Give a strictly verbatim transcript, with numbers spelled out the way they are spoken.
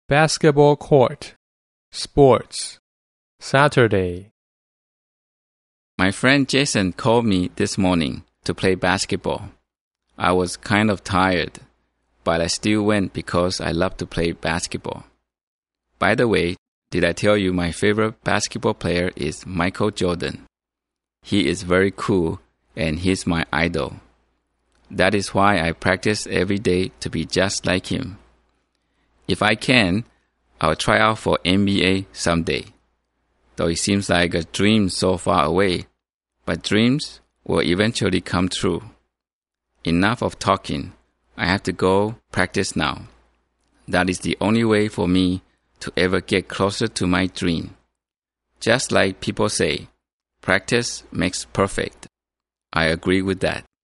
basketball court, sports, Saturday. My friend Jason called me this morning to play basketball. I was kind of tired, but I still went because I love to play basketball. By the way, did I tell you my favorite basketball player is Michael Jordan? He is very cool and he's my idol. That is why I practice every day to be just like him. If I can, I'll try out for N B A someday. Though it seems like a dream so far away, but dreams will eventually come true. Enough of talking. I have to go practice now. That is the only way for me to ever get closer to my dream. Just like people say, practice makes perfect. I agree with that.